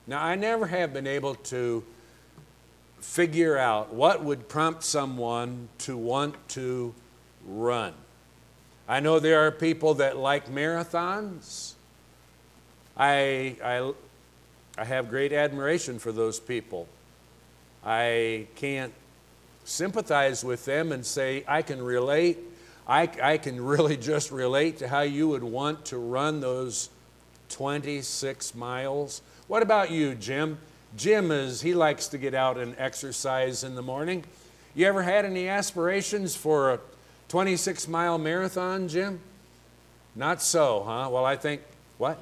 Now, I never have been able to figure out what would prompt someone to want to run. I know there are people that like marathons. I have great admiration for those people. I can't sympathize with them and say, I can relate. I can really just relate to how you would want to run those 26 miles. What about you, Jim? Jim he likes to get out and exercise in the morning. You ever had any aspirations for a 26-mile marathon, Jim? Not so, huh? Well, I think, what?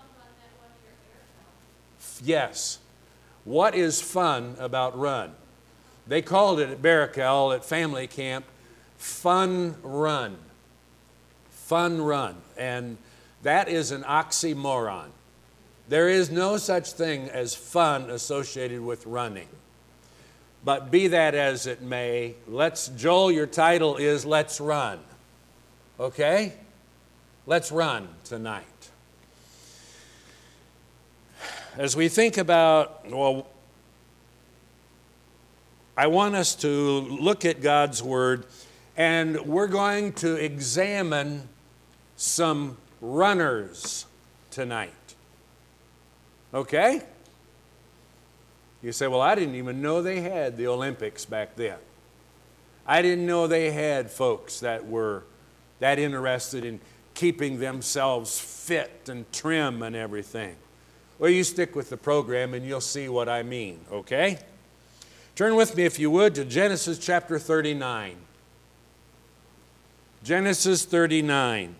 Yes. What is fun about run? They called it at Barakel at family camp, fun run. Fun run. And that is an oxymoron. There is no such thing as fun associated with running. But be that as it may, Joel, your title is Let's Run. Okay? Let's run tonight. As we think about, I want us to look at God's Word, and we're going to examine some runners tonight. Okay? You say, well, I didn't even know they had the Olympics back then. I didn't know they had folks that were that interested in keeping themselves fit and trim and everything. Well, you stick with the program and you'll see what I mean, okay? Turn with me, if you would, to Genesis chapter 39. Genesis 39.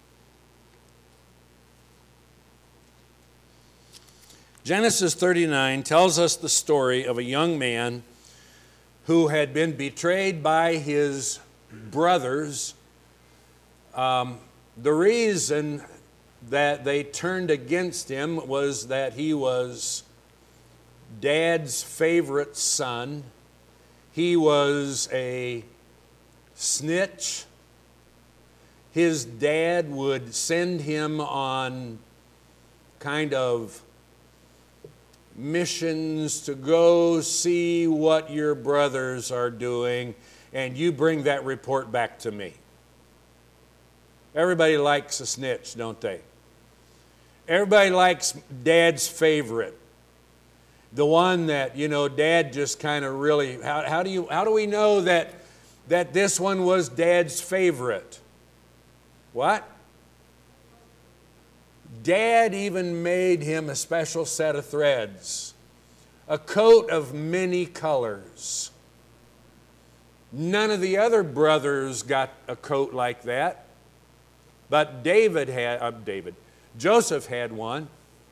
Genesis 39 tells us the story of a young man who had been betrayed by his brothers. The reason that they turned against him was that he was Dad's favorite son. He was a snitch. His dad would send him on kind of missions to go see what your brothers are doing, and you bring that report back to me. Everybody likes a snitch, don't they? Everybody likes Dad's favorite. The one that, Dad just kind of really, how do we know that this one was Dad's favorite? What? Dad even made him a special set of threads, a coat of many colors. None of the other brothers got a coat like that, but Joseph had one.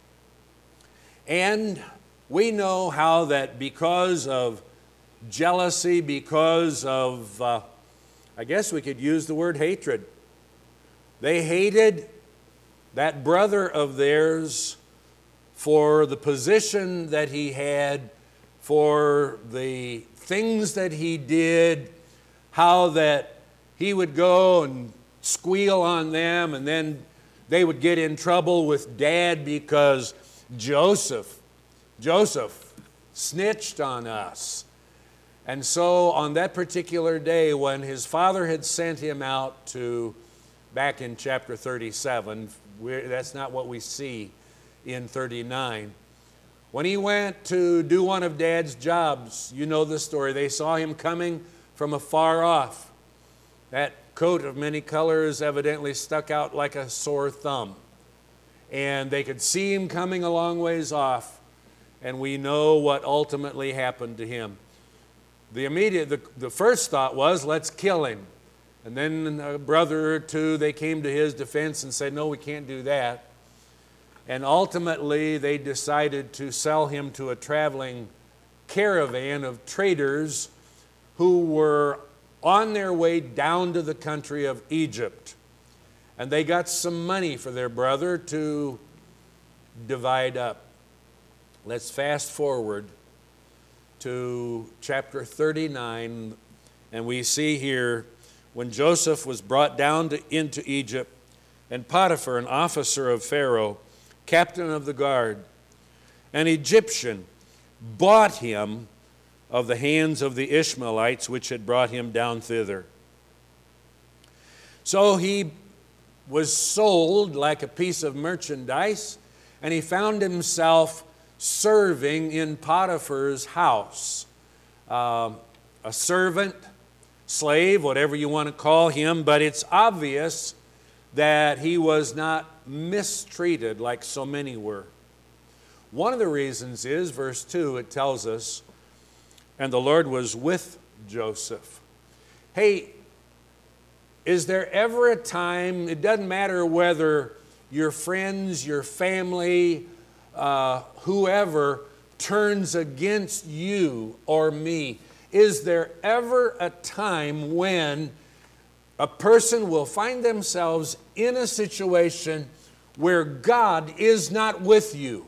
And we know how that because of jealousy, because of, I guess we could use the word hatred, they hated that brother of theirs for the position that he had, for the things that he did, how that he would go and squeal on them, and then they would get in trouble with Dad because Joseph snitched on us. And so on that particular day, when his father had sent him out to, back in chapter 37, that's not what we see in 39. When he went to do one of Dad's jobs, you know the story, they saw him coming from afar off. That coat of many colors evidently stuck out like a sore thumb. And they could see him coming a long ways off, and we know what ultimately happened to him. The first thought was, let's kill him. And then a brother or two, they came to his defense and said, no, we can't do that. And ultimately, they decided to sell him to a traveling caravan of traders who were on their way down to the country of Egypt. And they got some money for their brother to divide up. Let's fast forward to chapter 39, and we see here when Joseph was brought down into Egypt, and Potiphar, an officer of Pharaoh, captain of the guard, an Egyptian, bought him of the hands of the Ishmaelites which had brought him down thither. So he was sold like a piece of merchandise, and he found himself serving in Potiphar's house. A servant, slave, whatever you want to call him, but it's obvious that he was not mistreated like so many were. One of the reasons is, verse 2, it tells us, and the Lord was with Joseph. Hey, is there ever a time, it doesn't matter whether your friends, your family, whoever turns against you or me, is there ever a time when a person will find themselves in a situation where God is not with you?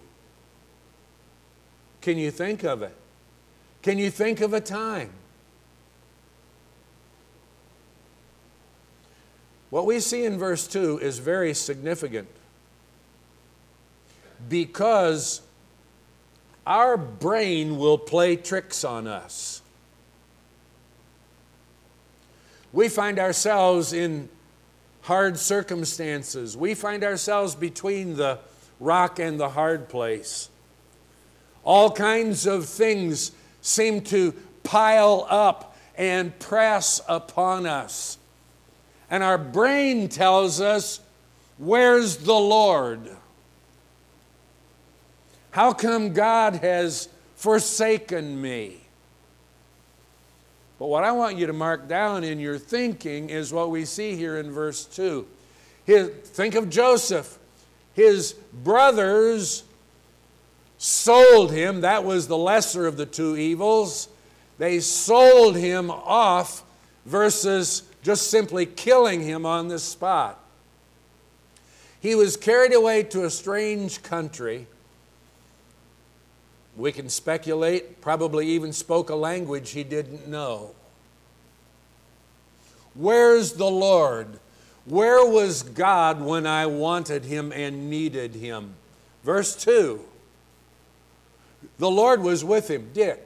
Can you think of it? Can you think of a time? What we see in verse 2 is very significant, because our brain will play tricks on us. We find ourselves in hard circumstances. We find ourselves between the rock and the hard place. All kinds of things seem to pile up and press upon us. And our brain tells us, where's the Lord? How come God has forsaken me? But what I want you to mark down in your thinking is what we see here in verse 2. Think of Joseph. His brothers sold him. That was the lesser of the two evils. They sold him off versus just simply killing him on the spot. He was carried away to a strange country. We can speculate, probably even spoke a language he didn't know. Where's the Lord? Where was God when I wanted him and needed him? Verse 2. The Lord was with him. Dick.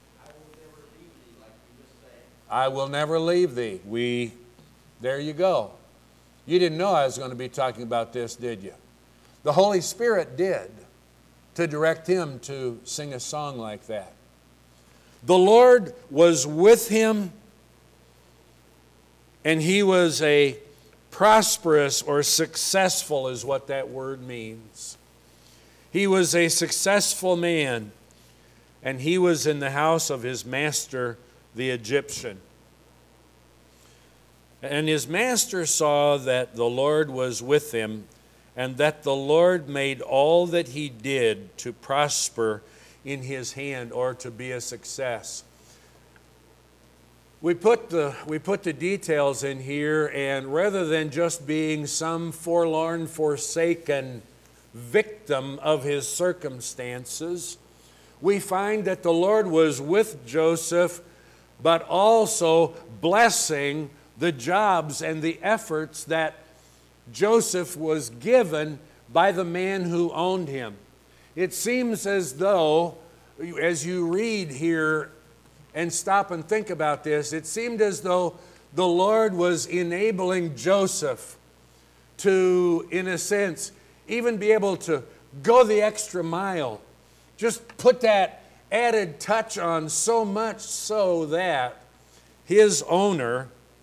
I will never leave thee. There you go. You didn't know I was going to be talking about this, did you? The Holy Spirit did, to direct him to sing a song like that. The Lord was with him, and he was a prosperous or successful is what that word means. He was a successful man, and he was in the house of his master, the Egyptian. And his master saw that the Lord was with him, and that the Lord made all that he did to prosper in his hand, or to be a success. We put the details in here, and rather than just being some forlorn, forsaken victim of his circumstances, we find that the Lord was with Joseph, but also blessing the jobs and the efforts that Joseph was given by the man who owned him. It seems as though, as you read here and stop and think about this, it seemed as though the Lord was enabling Joseph to, in a sense, even be able to go the extra mile. Just put that added touch on, so much so that his owner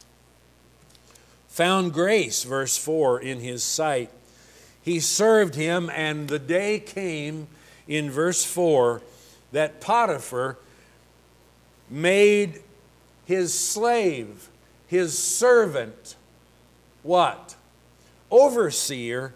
found grace, verse 4, in his sight. He served him, and the day came, in verse 4, that Potiphar made his slave, his servant, what? Overseer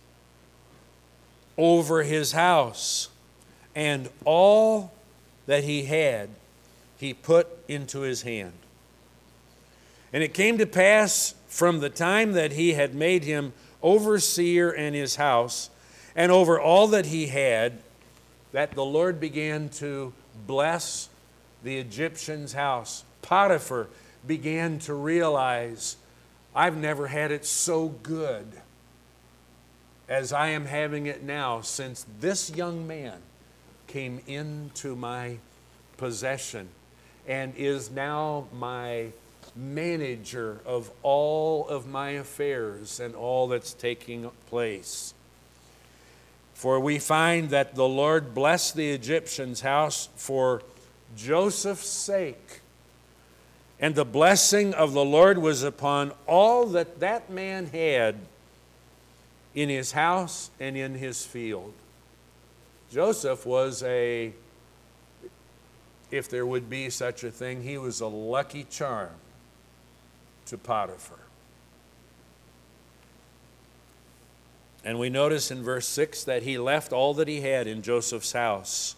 over his house. And all that he had, he put into his hand. And it came to pass from the time that he had made him overseer in his house, and over all that he had, that the Lord began to bless the Egyptian's house. Potiphar began to realize, I've never had it so good as I am having it now, since this young man came into my possession and is now my manager of all of my affairs and all that's taking place. For we find that the Lord blessed the Egyptian's house for Joseph's sake. And the blessing of the Lord was upon all that that man had in his house and in his field. Joseph was if there would be such a thing, he was a lucky charm to Potiphar. And we notice in verse 6 that he left all that he had in Joseph's house.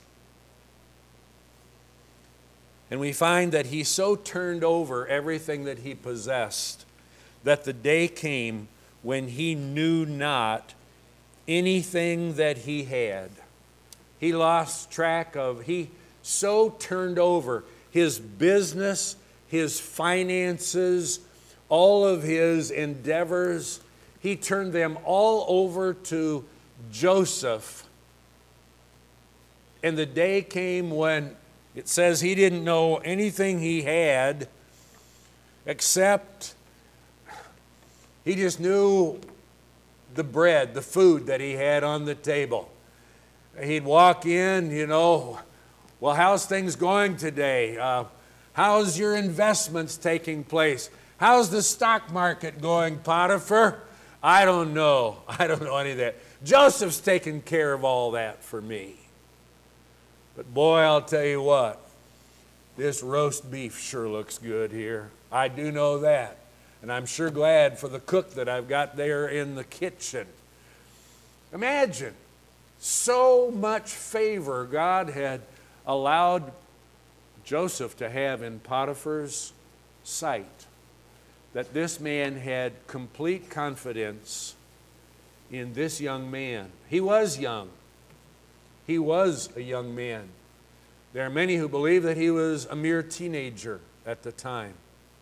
And we find that he so turned over everything that he possessed that the day came when he knew not anything that he had. He lost track of, he so turned over his business, his finances, all of his endeavors. He turned them all over to Joseph. And the day came when it says he didn't know anything he had except he just knew the bread, the food that he had on the table. He'd walk in, well, how's things going today? How's your investments taking place? How's the stock market going, Potiphar? I don't know. I don't know any of that. Joseph's taking care of all that for me. But boy, I'll tell you what, this roast beef sure looks good here. I do know that. And I'm sure glad for the cook that I've got there in the kitchen. Imagine, so much favor God had allowed Joseph to have in Potiphar's sight, that this man had complete confidence in this young man. He was young. He was a young man. There are many who believe that he was a mere teenager at the time.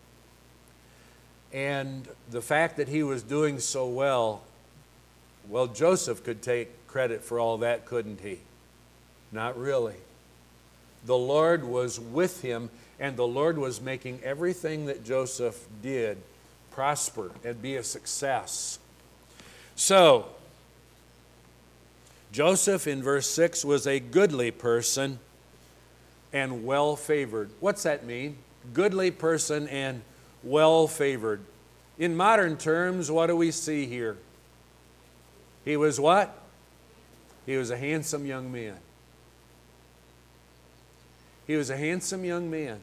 And the fact that he was doing so well, Joseph could take credit for all that, couldn't he? Not really. The Lord was with him, and the Lord was making everything that Joseph did prosper and be a success. So, Joseph in verse 6 was a goodly person and well-favored. What's that mean? Goodly person and well-favored. In modern terms, what do we see here? He was what? He was a handsome young man. He was a handsome young man.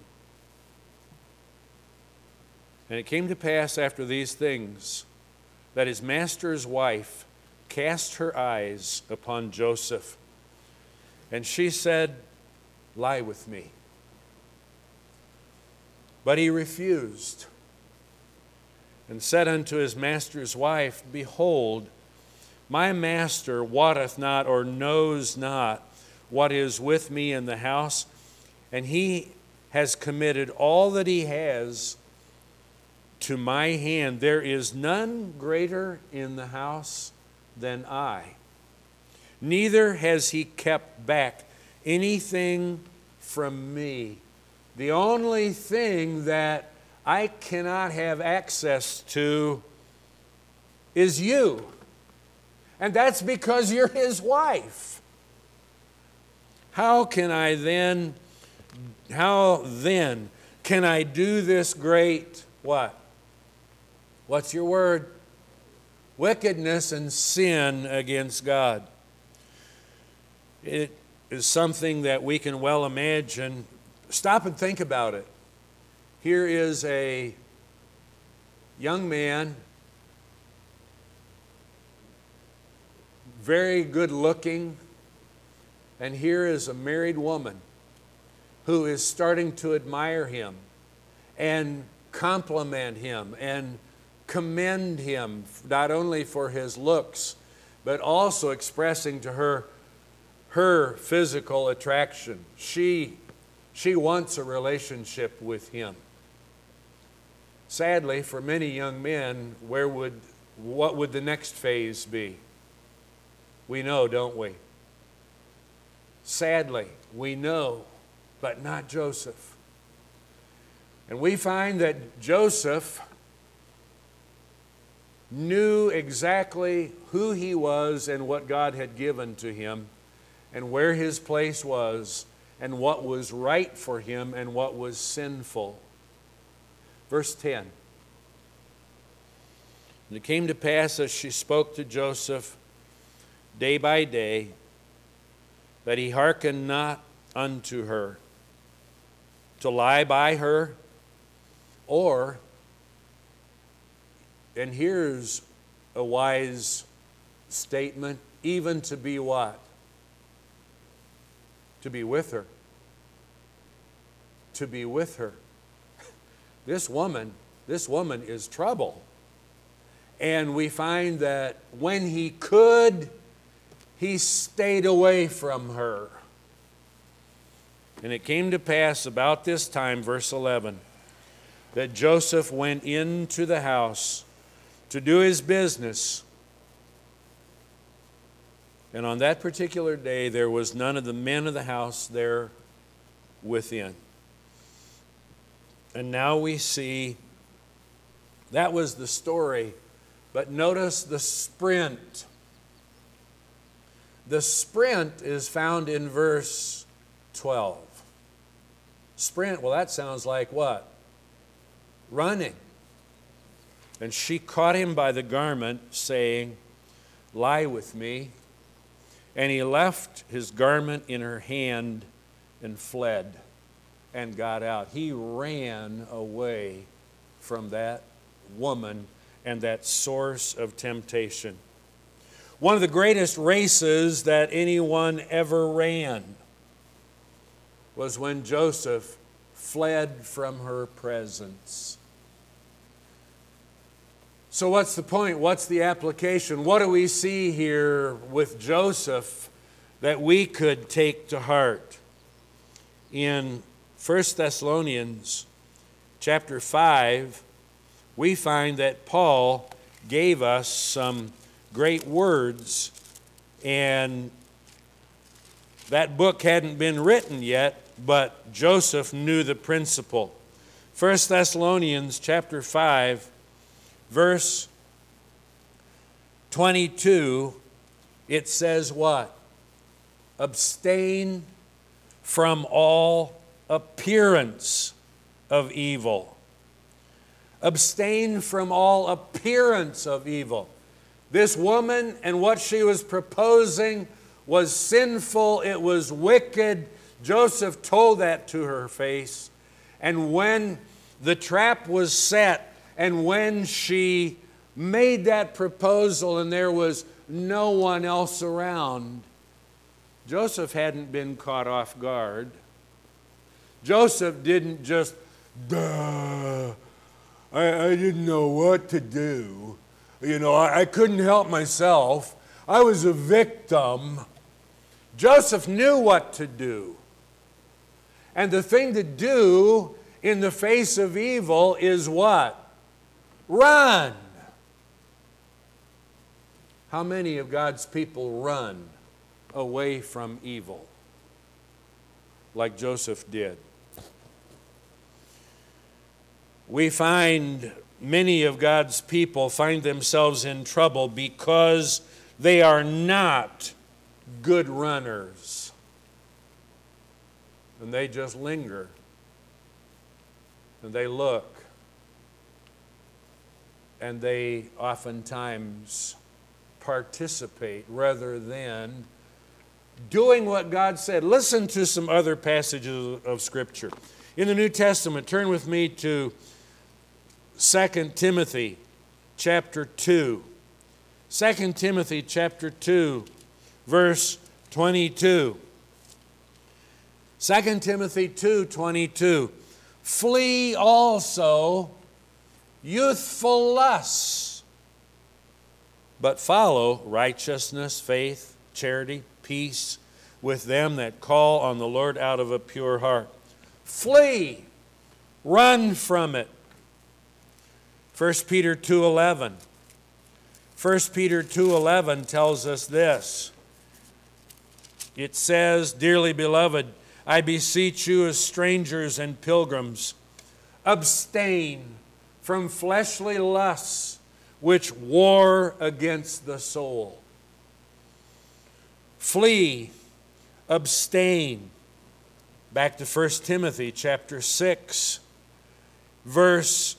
And it came to pass after these things that his master's wife cast her eyes upon Joseph, and she said, "Lie with me." But he refused and said unto his master's wife, "Behold, my master wotteth not or knows not what is with me in the house, and he has committed all that he has to my hand. There is none greater in the house than I. Neither has he kept back anything from me. The only thing that I cannot have access to is you. And that's because you're his wife. How then can I do this great what? What's your word? Wickedness and sin against God. It is something that we can well imagine. Stop and think about it. Here is a young man, very good looking, and here is a married woman who is starting to admire him and compliment him and commend him, not only for his looks, but also expressing to her physical attraction. She wants a relationship with him. Sadly, for many young men, what would the next phase be? We know, don't we? Sadly, we know, but not Joseph. And we find that Joseph knew exactly who he was and what God had given to him and where his place was and what was right for him and what was sinful. Verse 10. And it came to pass as she spoke to Joseph day by day that he hearkened not unto her to lie by her, or, and here's a wise statement, even to be what? To be with her. To be with her. This woman is trouble. And we find that when he could, he stayed away from her. And it came to pass about this time, verse 11, that Joseph went into the house to do his business. And on that particular day, there was none of the men of the house there within. And now we see, that was the story. But notice the sprint. The sprint is found in verse 12. Sprint, well, that sounds like what? Running. And she caught him by the garment, saying, lie with me. And he left his garment in her hand and fled and got out. He ran away from that woman and that source of temptation. One of the greatest races that anyone ever ran was when Joseph fled from her presence. So what's the point? What's the application? What do we see here with Joseph that we could take to heart? In 1 Thessalonians chapter 5, we find that Paul gave us some great words, and that book hadn't been written yet, but Joseph knew the principle. 1 Thessalonians chapter 5, verse 22, it says what? Abstain from all appearance of evil. Abstain from all appearance of evil. This woman and what she was proposing was sinful. It was wicked. Joseph told that to her face. And when the trap was set, and when she made that proposal and there was no one else around, Joseph hadn't been caught off guard. Joseph didn't just, duh, I didn't know what to do. I couldn't help myself. I was a victim. Joseph knew what to do. And the thing to do in the face of evil is what? Run. How many of God's people run away from evil like Joseph did? We find many of God's people find themselves in trouble because they are not good runners. And they just linger. And they look. And they oftentimes participate rather than doing what God said. Listen to some other passages of Scripture. In the New Testament, turn with me to 2 Timothy chapter 2. 2 Timothy chapter 2, verse 22. 2 Timothy 2:22. Flee also youthful lusts, but follow righteousness, faith, charity, peace with them that call on the Lord out of a pure heart. Flee. Run from it. 1 Peter 2:11. 1 Peter 2:11 tells us this. it says, "Dearly beloved, I beseech you as strangers and pilgrims, abstain from fleshly lusts which war against the soul." Flee, abstain. Back to 1 Timothy chapter 6, verse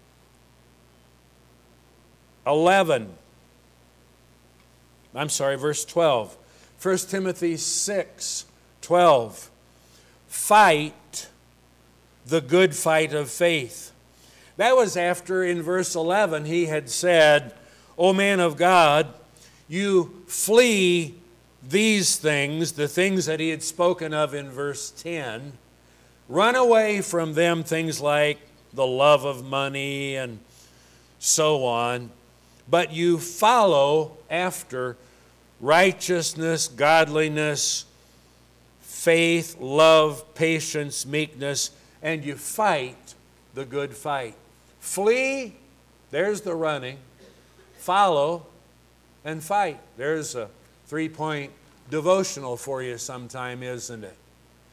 12. 1 Timothy 6, 12. Fight the good fight of faith. That was after in verse 11 he had said, "O man of God, you flee these things," the things that he had spoken of in verse 10. Run away from them, things like the love of money and so on. But you follow after righteousness, godliness, faith, love, patience, meekness, and you fight the good fight. Flee, there's the running. Follow and fight. There's a 3-point devotional for you sometime, isn't it?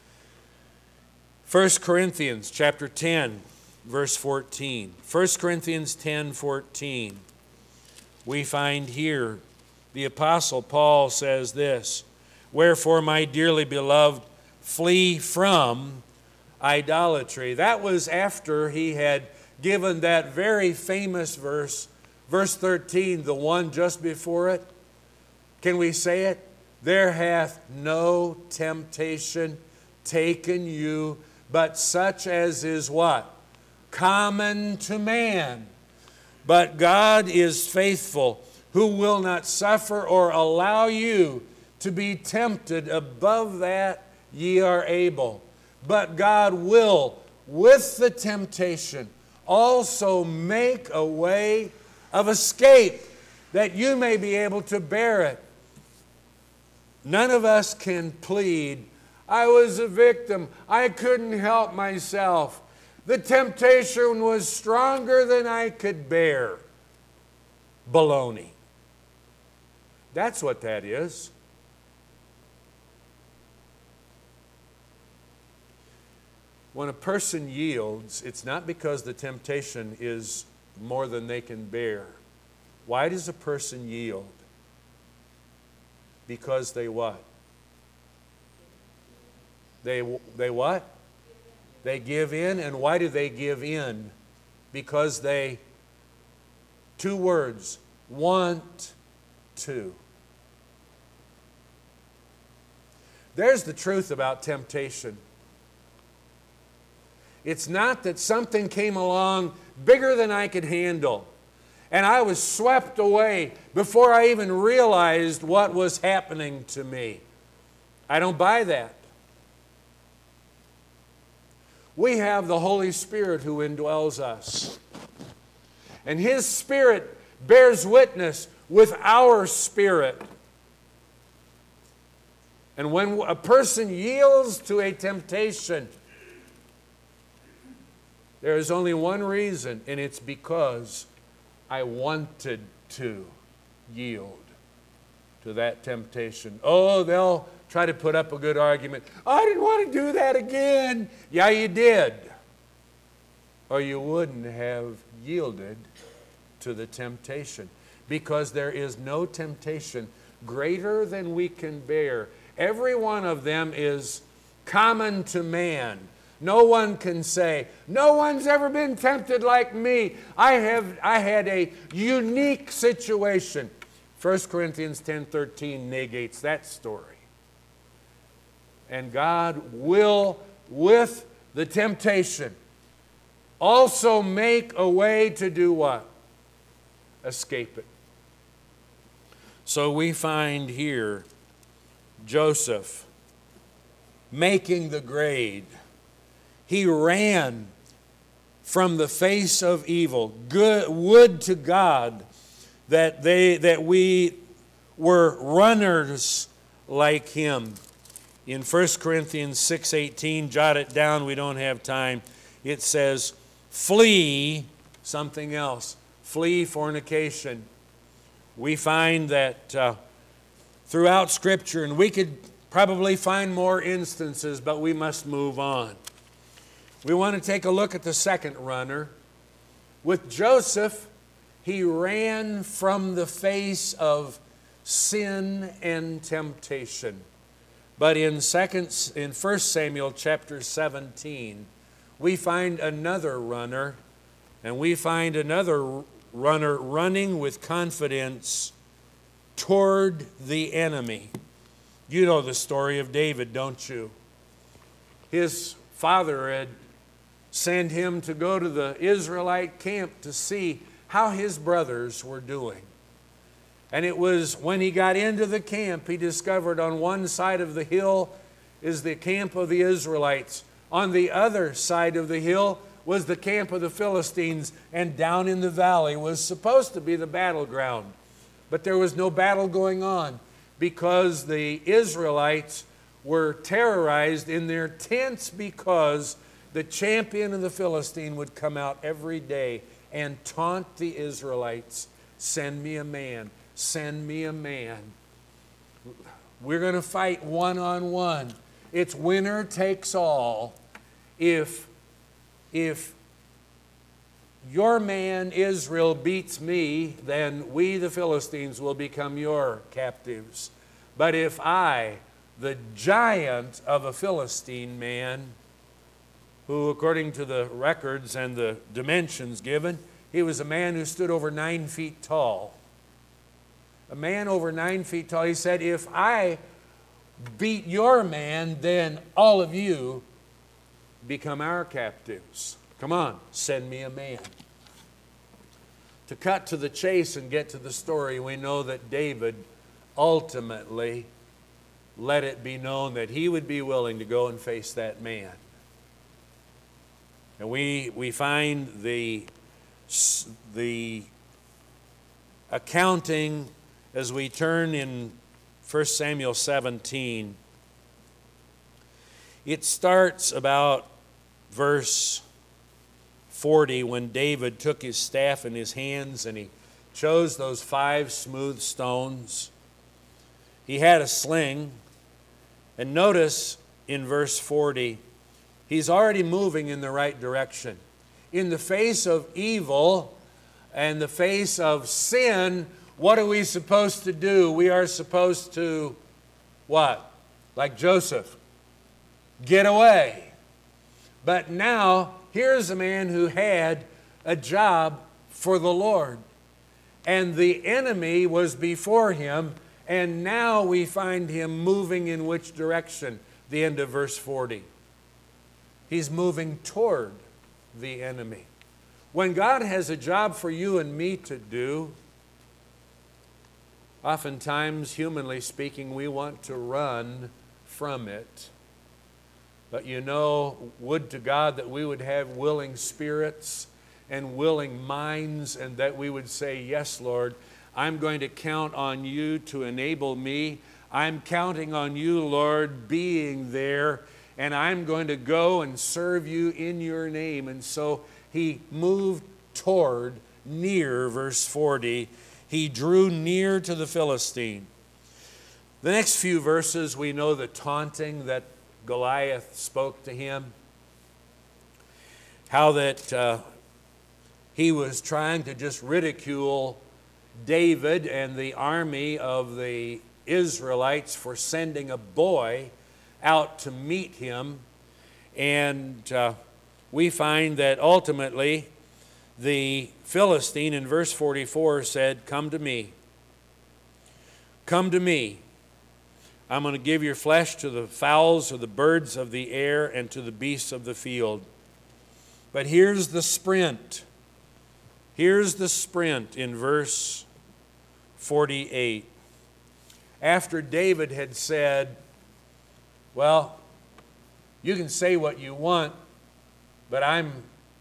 1 Corinthians chapter 10, verse 14. 1 Corinthians 10:14. We find here the Apostle Paul says this, "Wherefore, my dearly beloved, flee from idolatry." That was after he had given that very famous verse, verse 13, the one just before it. Can we say it? "There hath no temptation taken you, but such as is" what? "Common to man. But God is faithful, who will not suffer or allow you to be tempted above that ye are able. But God will, with the temptation, also make a way of escape, that you may be able to bear it." None of us can plead, "I was a victim. I couldn't help myself. The temptation was stronger than I could bear." Baloney. That's what that is. When a person yields, it's not because the temptation is more than they can bear. Why does a person yield? Because they what? They what? They give in. And why do they give in? Because they, 2 words, want to. There's the truth about temptation. It's not that something came along bigger than I could handle, and I was swept away before I even realized what was happening to me. I don't buy that. We have the Holy Spirit who indwells us. And His Spirit bears witness with our spirit. And when a person yields to a temptation, there is only one reason, and it's because I wanted to yield to that temptation. Oh, they'll try to put up a good argument. "I didn't want to do that again." Yeah, you did. Or you wouldn't have yielded to the temptation. Because there is no temptation greater than we can bear. Every one of them is common to man. No one can say, "No one's ever been tempted like me. I had a unique situation." 1 Corinthians 10:13 negates that story. And God will, with the temptation, also make a way to do what? Escape it. So we find here Joseph making the grade. He ran from the face of evil. Would to God that we were runners like him. In 1 Corinthians 6:18, jot it down, we don't have time. It says, "Flee," something else. Flee fornication. We find that throughout Scripture, and we could probably find more instances, but we must move on. We want to take a look at the second runner. With Joseph, he ran from the face of sin and temptation. But in 1 Samuel chapter 17, we find another runner, and we find another runner running with confidence toward the enemy. You know the story of David, don't you? His father had sent him to go to the Israelite camp to see how his brothers were doing. And it was when he got into the camp, he discovered on one side of the hill is the camp of the Israelites. On the other side of the hill was the camp of the Philistines, and down in the valley was supposed to be the battleground. But there was no battle going on because the Israelites were terrorized in their tents because the champion of the Philistine would come out every day and taunt the Israelites, "Send me a man, send me a man. We're going to fight one-on-one. It's winner takes all. If your man Israel beats me, then we the Philistines will become your captives. But if I, the giant of a Philistine man, who according to the records and the dimensions given, he was a man who stood over 9 feet tall. A man over 9 feet tall. He said, if I beat your man, then all of you become our captives. Come on, send me a man. To cut to the chase and get to the story, we know that David ultimately let it be known that he would be willing to go and face that man. And we find the accounting as we turn in 1 Samuel 17. It starts about verse 40 when David took his staff in his hands and he chose those 5 smooth stones. He had a sling. And notice in verse 40, he's already moving in the right direction. In the face of evil and the face of sin, what are we supposed to do? We are supposed to, what? Like Joseph, get away. But now, here's a man who had a job for the Lord. And the enemy was before him, and now we find him moving in which direction? The end of verse 40. He's moving toward the enemy. When God has a job for you and me to do, oftentimes, humanly speaking, we want to run from it. But you know, would to God that we would have willing spirits and willing minds, and that we would say, yes, Lord, I'm going to count on you to enable me. I'm counting on you, Lord, being there, and I'm going to go and serve you in your name. And so he moved toward, near, verse 40. He drew near to the Philistine. The next few verses, we know the taunting that Goliath spoke to him. How that he was trying to just ridicule David and the army of the Israelites for sending a boy out to meet him. And we find that ultimately the Philistine in verse 44 said, "Come to me. Come to me. I'm going to give your flesh to the fowls of the birds of the air and to the beasts of the field." But here's the sprint. Here's the sprint in verse 48. After David had said, well, you can say what you want, but I'm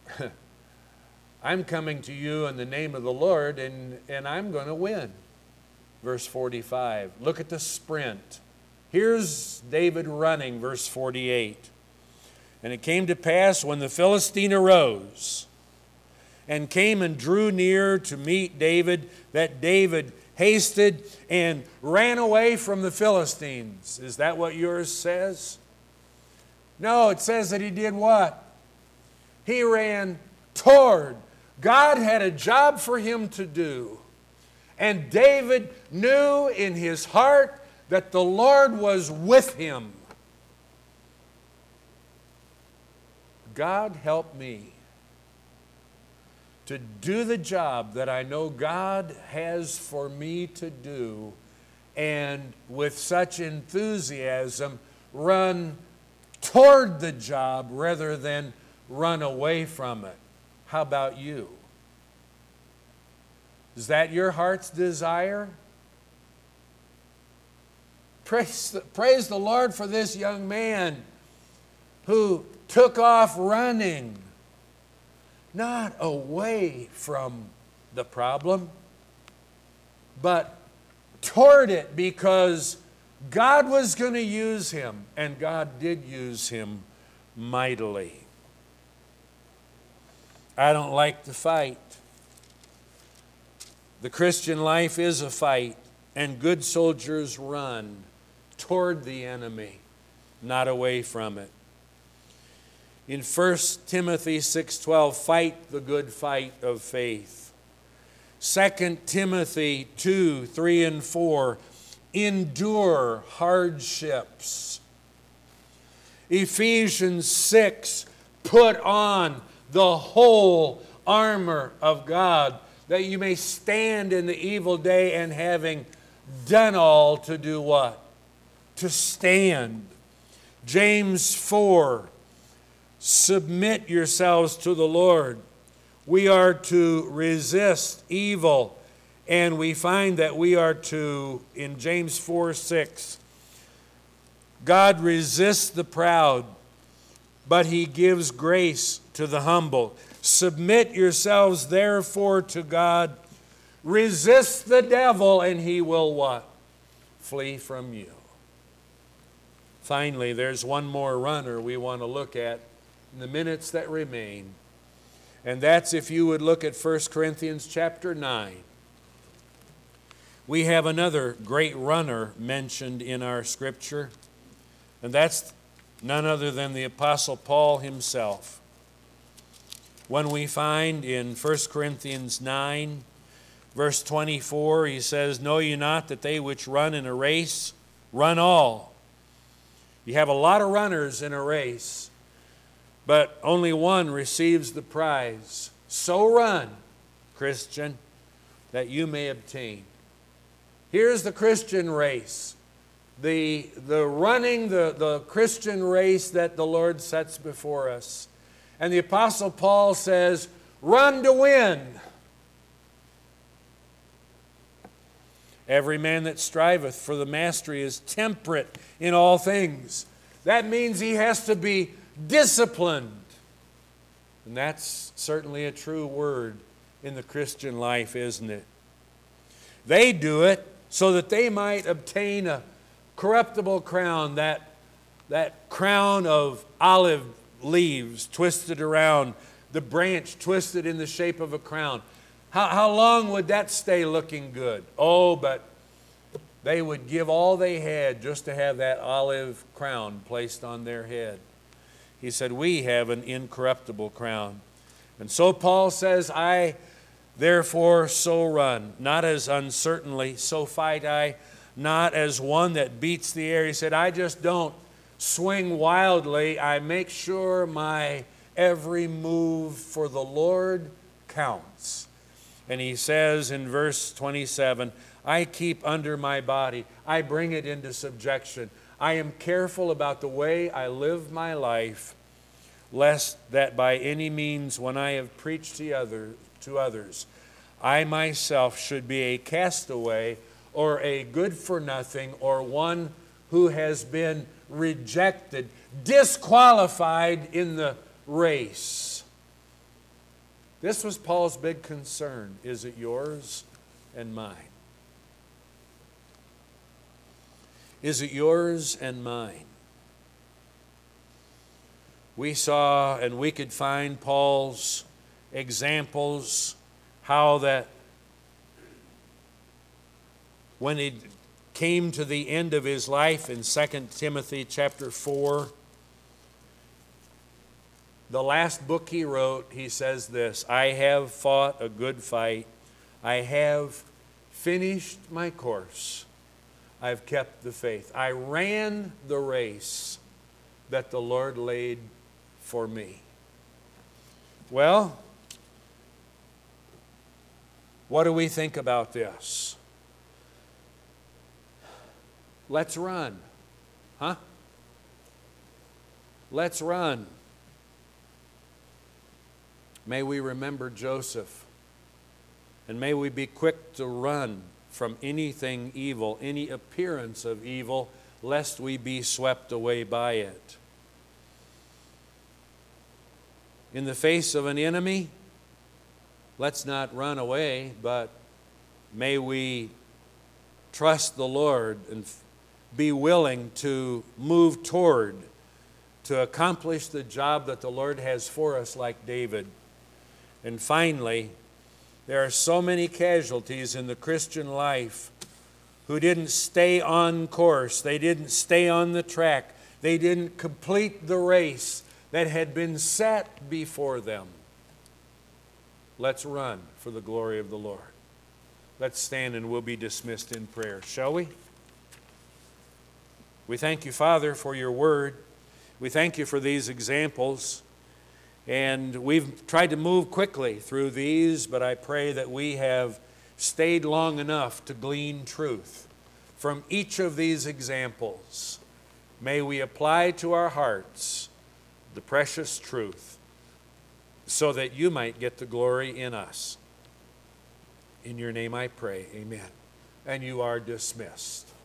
coming to you in the name of the Lord, and I'm going to win. Verse 45. Look at the sprint. Here's David running, verse 48. And it came to pass when the Philistine arose and came and drew near to meet David, that David hasted and ran away from the Philistines. Is that what yours says? No, it says that he did what? He ran toward. God had a job for him to do. And David knew in his heart that the Lord was with him. God, help me to do the job that I know God has for me to do, and with such enthusiasm run toward the job rather than run away from it. How about you? Is that your heart's desire? Praise the Lord for this young man who took off running, not away from the problem, but toward it, because God was going to use him, and God did use him mightily. I don't like to fight. The Christian life is a fight, and good soldiers run toward the enemy, not away from it. In 1 Timothy 6:12, fight the good fight of faith. 2 Timothy 2:3 and 4, endure hardships. Ephesians 6, put on the whole armor of God, that you may stand in the evil day, and having done all, to do what? To stand. James 4, submit yourselves to the Lord. We are to resist evil, and we find that we are to, in James 4:6, God resists the proud, but he gives grace to the humble. Submit yourselves therefore to God. Resist the devil, and he will what? Flee from you. Finally, there's one more runner we want to look at in the minutes that remain. And that's, if you would look at 1 Corinthians chapter 9. We have another great runner mentioned in our scripture, and that's none other than the Apostle Paul himself. When we find in 1 Corinthians 9, verse 24, he says, know ye not that they which run in a race run all? You have a lot of runners in a race, but only one receives the prize. So run, Christian, that you may obtain. Here's the Christian race. The running, the Christian race that the Lord sets before us. And the Apostle Paul says, run to win. Every man that striveth for the mastery is temperate in all things. That means he has to be disciplined. And that's certainly a true word in the Christian life, isn't it? They do it so that they might obtain a corruptible crown, that crown of olive leaves twisted around, the branch twisted in the shape of a crown. How long would that stay looking good? Oh, but they would give all they had just to have that olive crown placed on their head. He said, we have an incorruptible crown. And so Paul says, I therefore so run, not as uncertainly, so fight I, not as one that beats the air. He said, I just don't swing wildly. I make sure my every move for the Lord counts. And he says in verse 27, I keep under my body. I bring it into subjection. I am careful about the way I live my life, lest that by any means, when I have preached to others, I myself should be a castaway or a good for nothing, or one who has been rejected, disqualified in the race. This was Paul's big concern. Is it yours and mine? Is it yours and mine? We saw, and we could find Paul's examples, how that when he came to the end of his life in 2 Timothy chapter 4, the last book he wrote, he says this, I have fought a good fight. I have finished my course. I've kept the faith. I ran the race that the Lord laid for me. Well, what do we think about this? Let's run. Huh? Let's run. May we remember Joseph, and may we be quick to run from anything evil, any appearance of evil, lest we be swept away by it. In the face of an enemy, let's not run away, but may we trust the Lord and be willing to move toward, to accomplish the job that the Lord has for us, like David. And finally, there are so many casualties in the Christian life who didn't stay on course. They didn't stay on the track. They didn't complete the race that had been set before them. Let's run for the glory of the Lord. Let's stand and we'll be dismissed in prayer, shall we? We thank you, Father, for your word. We thank you for these examples. And we've tried to move quickly through these, but I pray that we have stayed long enough to glean truth from each of these examples. May we apply to our hearts the precious truth so that you might get the glory in us. In your name I pray, amen. And you are dismissed.